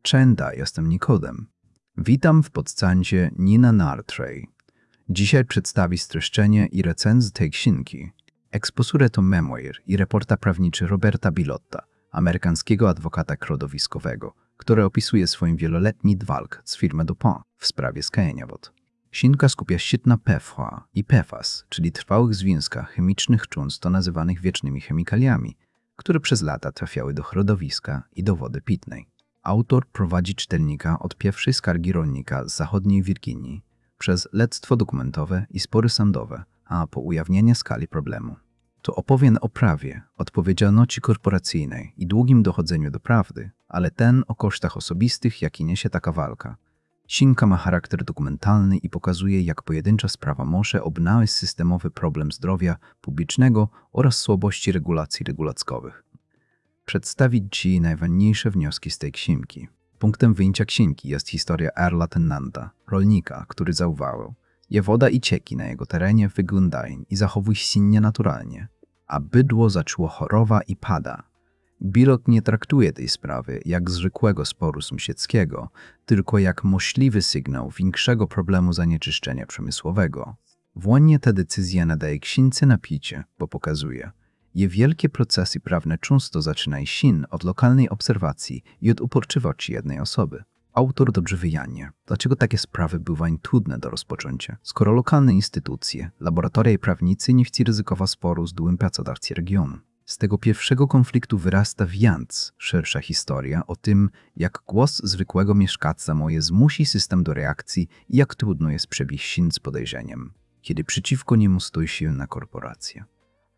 Czenda, jestem Nikodem. Witam w podcaście Nina Nartrej. Dzisiaj przedstawi streszczenie i recenzję tej książki. Exposure to memoir i reporta prawniczy Roberta Bilotta, amerykańskiego adwokata środowiskowego, który opisuje swoją wieloletni walkę z firmą DuPont w sprawie skajania wód. Książka skupia się na PFOA i PFAS, czyli trwałych związkach chemicznych często nazywanych wiecznymi chemikaliami, które przez lata trafiały do środowiska i do wody pitnej. Autor prowadzi czytelnika od pierwszej skargi rolnika z zachodniej Wirginii, przez śledztwo dokumentowe i spory sądowe, a po ujawnienie skali problemu. To opowiem o prawie, odpowiedzialności korporacyjnej i długim dochodzeniu do prawdy, ale ten o kosztach osobistych, jaki niesie taka walka. Książka ma charakter dokumentalny i pokazuje, jak pojedyncza sprawa może obnażyć systemowy problem zdrowia publicznego oraz słabości regulacji regulackowych. Przedstawić Ci najważniejsze wnioski z tej książki. Punktem wyjścia książki jest historia Earla Tennanta, rolnika, który zauważył, że woda i cieki na jego terenie wyglądają i zachowują się nienaturalnie, a bydło zaczęło chorować i pada. Bilott nie traktuje tej sprawy jak zwykłego sporu sąsiedzkiego, tylko jak możliwy sygnał większego problemu zanieczyszczenia przemysłowego. Właśnie ta decyzja nadaje książce napięcie, bo pokazuje, że wielkie procesy prawne często zaczynają się od lokalnej obserwacji i od uporczywości jednej osoby. Autor dobrze wyjaśnia, dlaczego takie sprawy bywają trudne do rozpoczęcia, skoro lokalne instytucje, laboratoria i prawnicy nie chcą ryzykować sporu z byłym pracodawcą regionu. Z tego pierwszego konfliktu wyrasta więc szersza historia o tym, jak głos zwykłego mieszkańca może zmusi system do reakcji i jak trudno jest przebić się z podejrzeniem, kiedy przeciwko niemu stoi silna korporacja.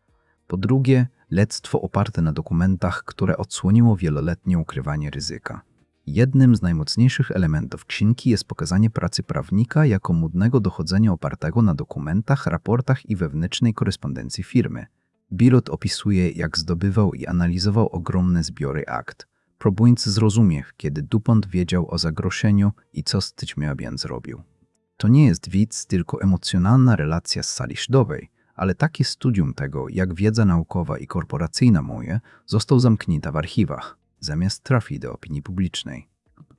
Po drugie, śledztwo oparte na dokumentach, które odsłoniło wieloletnie ukrywanie ryzyka. Jednym z najmocniejszych elementów książki jest pokazanie pracy prawnika jako młodnego dochodzenia opartego na dokumentach, raportach i wewnętrznej korespondencji firmy. Bilott opisuje, jak zdobywał i analizował ogromne zbiory akt, próbując zrozumieć, kiedy DuPont wiedział o zagrożeniu i co z tym więc zrobił. To nie jest widz, tylko emocjonalna relacja z sali ślubowej, ale takie studium tego, jak wiedza naukowa i korporacyjna moje, został zamknięta w archiwach, zamiast trafić do opinii publicznej.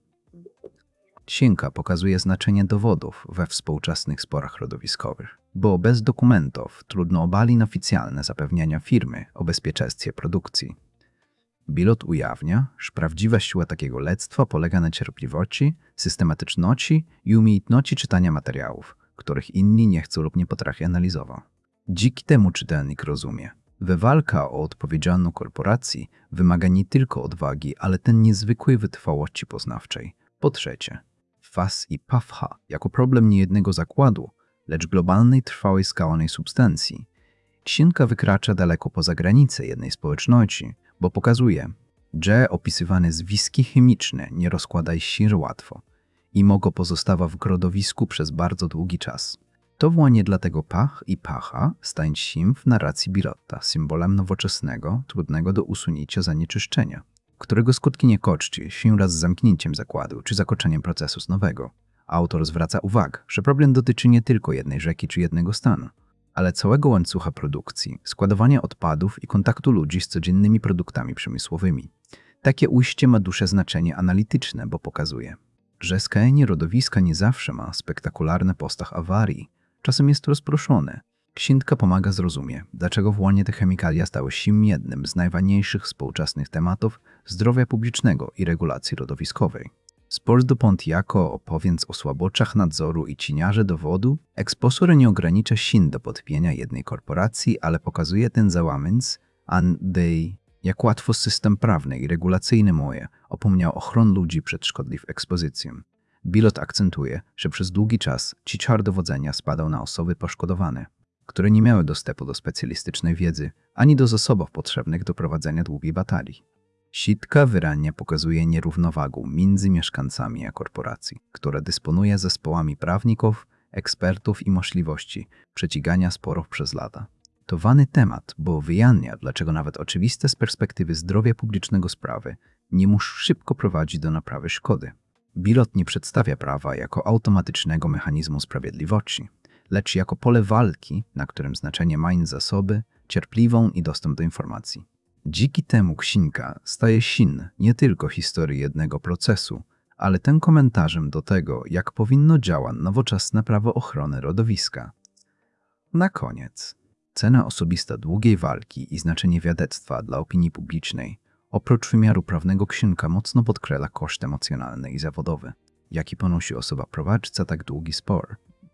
Książka pokazuje znaczenie dowodów we współczesnych sporach środowiskowych, bo bez dokumentów trudno obalić oficjalne zapewnienia firmy o bezpieczeństwie produkcji. Bilott ujawnia, że prawdziwa siła takiego śledztwa polega na cierpliwości, systematyczności i umiejętności czytania materiałów, których inni nie chcą lub nie potrafią analizować. Dzięki temu czytelnik rozumie, że walka o odpowiedzialną korporację wymaga nie tylko odwagi, ale ten niezwykłej wytrwałości poznawczej. Po trzecie, PFAS i PFOA jako problem nie jednego zakładu, lecz globalnej trwałej skalonej substancji. Książka wykracza daleko poza granice jednej społeczności, bo pokazuje, że opisywane związki chemiczne nie rozkładają się łatwo i mogą pozostawać w środowisku przez bardzo długi czas. To właśnie dlatego pach i pacha stają się w narracji Bilotta symbolem nowoczesnego, trudnego do usunięcia zanieczyszczenia, którego skutki nie kończy się raz z zamknięciem zakładu czy zakończeniem procesu nowego. Autor zwraca uwagę, że problem dotyczy nie tylko jednej rzeki czy jednego stanu, ale całego łańcucha produkcji, składowania odpadów i kontaktu ludzi z codziennymi produktami przemysłowymi. Takie ujście ma duże znaczenie analityczne, bo pokazuje, że skajanie środowiska nie zawsze ma spektakularny postać awarii, czasem jest rozproszone. Książka pomaga zrozumieć, dlaczego właśnie te chemikalia stały się jednym z najważniejszych współczesnych tematów zdrowia publicznego i regulacji środowiskowej. Spór z DuPont jako opowiedz o słabościach nadzoru i cieniarze dowodu, exposure nie ogranicza się do potpienia jednej korporacji, ale pokazuje ten załamać, jak łatwo system prawny i regulacyjny moje opomniał ochronę ludzi przed szkodliwą ekspozycją. Bilott akcentuje, że przez długi czas ciężar dowodzenia spadał na osoby poszkodowane, które nie miały dostępu do specjalistycznej wiedzy ani do zasobów potrzebnych do prowadzenia długiej batalii. Książka wyraźnie pokazuje nierównowagę między mieszkańcami a korporacji, która dysponuje zespołami prawników, ekspertów i możliwości przeciągania sporów przez lata. To ważny temat, bo wyjaśnia, dlaczego nawet oczywiste z perspektywy zdrowia publicznego sprawy nie muszą szybko prowadzić do naprawy szkody. Bilott nie przedstawia prawa jako automatycznego mechanizmu sprawiedliwości, lecz jako pole walki, na którym znaczenie mają zasoby, cierpliwą i dostęp do informacji. Dzięki temu książka staje się nie tylko historią jednego procesu, ale tym komentarzem do tego, jak powinno działać nowoczesne prawo ochrony środowiska. Na koniec, cena osobista długiej walki i znaczenie świadectwa dla opinii publicznej, oprócz wymiaru prawnego księga mocno podkreśla koszt emocjonalny i zawodowy, jaki ponosi osoba prowadząca tak długi spór.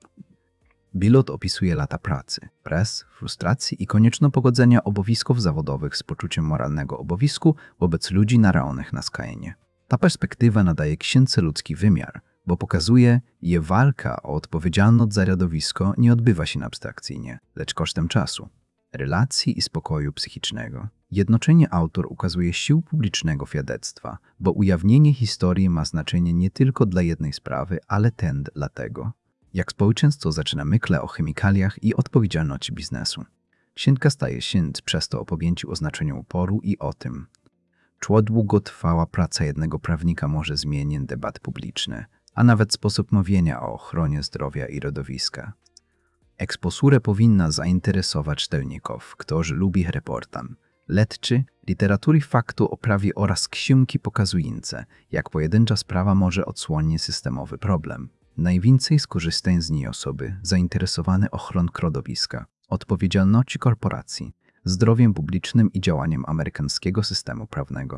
Bilot opisuje lata pracy, pres, frustracji i konieczne pogodzenia obowiązków zawodowych z poczuciem moralnego obowiązku wobec ludzi narażonych na skajenie. Ta perspektywa nadaje księdze ludzki wymiar, bo pokazuje, że walka o odpowiedzialność za środowisko nie odbywa się abstrakcyjnie, lecz kosztem czasu, relacji i spokoju psychicznego. Jednocześnie autor ukazuje siłę publicznego świadectwa, bo ujawnienie historii ma znaczenie nie tylko dla jednej sprawy, ale też dlatego, jak społeczeństwo zaczyna myśleć o chemikaliach i odpowiedzialności biznesu. Księga staje się przez to opowieścią o znaczeniu uporu i o tym, czy długotrwała praca jednego prawnika może zmienić debaty publiczne, a nawet sposób mówienia o ochronie zdrowia i środowiska. Eksposura powinna zainteresować czytelników, którzy lubią reportaż, lecz literatury faktu o prawie oraz książki pokazujące, jak pojedyncza sprawa może odsłonić systemowy problem. Najwięcej skorzystają z niej osoby zainteresowane ochroną środowiska, odpowiedzialności korporacji, zdrowiem publicznym i działaniem amerykańskiego systemu prawnego.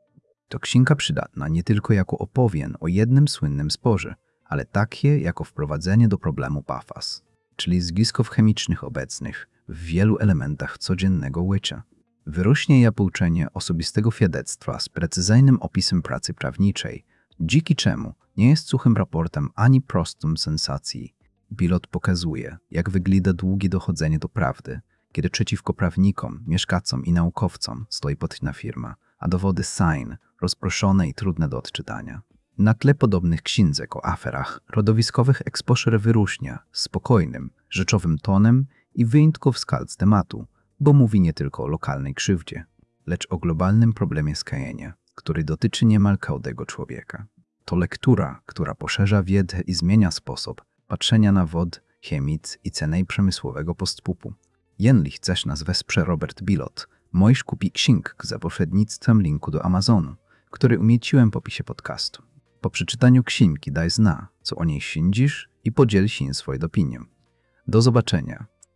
To księga przydatna nie tylko jako opowieść o jednym słynnym sporze, ale takie jako wprowadzenie do problemu PFAS, czyli związków chemicznych obecnych w wielu elementach codziennego życia. Wyrośnie je pouczenie osobistego świadectwa z precyzyjnym opisem pracy prawniczej, dzięki czemu nie jest suchym raportem ani prostą sensacji. Bilot pokazuje, jak wygląda długie dochodzenie do prawdy, kiedy przeciwko prawnikom, mieszkańcom i naukowcom stoi potężna firma, a dowody są rozproszone i trudne do odczytania. Na tle podobnych książek o aferach środowiskowych exposure wyróżnia spokojnym, rzeczowym tonem i wyjątkowo skalc tematu, bo mówi nie tylko o lokalnej krzywdzie, lecz o globalnym problemie skajenia, który dotyczy niemal każdego człowieka. To lektura, która poszerza wiedzę i zmienia sposób patrzenia na wod, chemic i cenę przemysłowego postępu. Jeśli chcesz nas wesprzeć Robert Bilot, możesz kupić księgę za pośrednictwem linku do Amazonu, który umieściłem w opisie podcastu. Po przeczytaniu księgi daj znać, co o niej sądzisz i podziel się swoją opinią. Do zobaczenia.